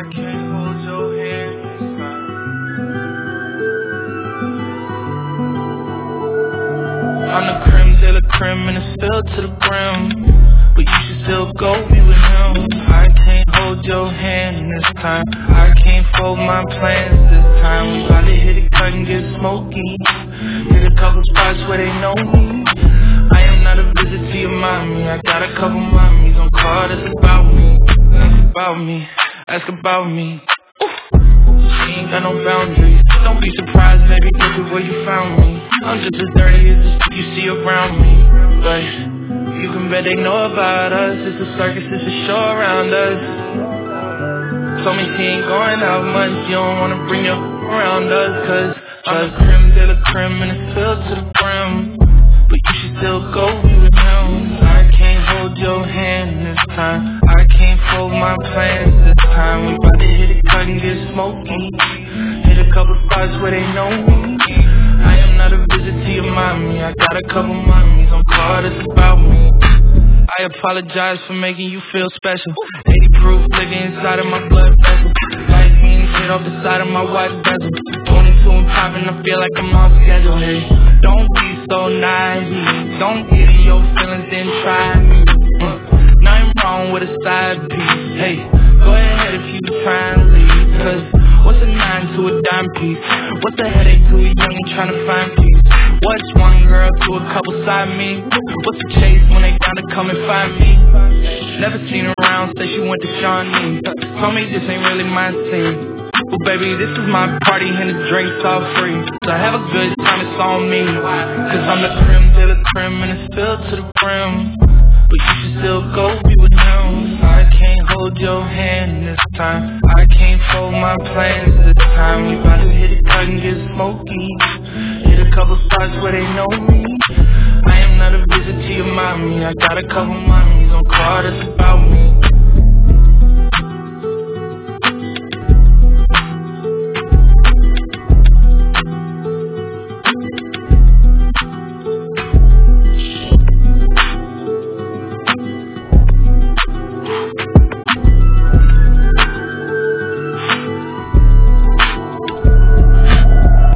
can't hold your hand this time. I'm the creme de la creme and it's filled to the brim, but you should still go be with him. I can't hold your hand this time. I can't fold my plans this time. We about to hit it cut and get smoky. Hit a couple spots where they know me. I am not a visit to your mommy. I got a couple mommies on call that's about me. Ask about me, ask about me. She ain't got no boundaries. Don't be surprised, baby, look at where you found me. I'm just as dirty as the you see around me. But you can bet they know about us. It's a circus, it's a show around us. Told me she ain't going out much. You don't wanna bring your around us. Cause I'm the creme de la creme and it's filled to the brim, but you should still go be with him. I can't hold your hand this time. I can't fold my plans this time. We about to hit it cut and get smoky. Hit a couple spots where they know me. I am not a visit to your mommy. I got a couple mommies on call that's about me. I apologize for making you feel special. 80 proof living inside of my blood vessel. Light beams hit off the side of my watch bezel. 22 and popping, I feel like I'm on schedule. Hey, don't be so naive. Don't get in your feelings, then try me. Nothing wrong with a side piece. Hey, go ahead if you trying to leave. Cause what's a 9 to a dime piece? What's a headache to a youngin' trying to find peace? What's one girl to a couple side me? What's the chase when they gotta come and find me? Never seen her around, say she went to Shawnee. Told me this ain't really my scene. Well baby, this is my party and the drinks all free. So have a good time, it's on me. Cause I'm the creme de la creme and it's filled to the brim, but you should still go be with him. I can't hold your hand this time. I can't fold my plans this time. We about to hit it cut and get smoky. Hit a couple spots where they know me. I am not a visit to your mommy. I got a couple mommies on call that's about me.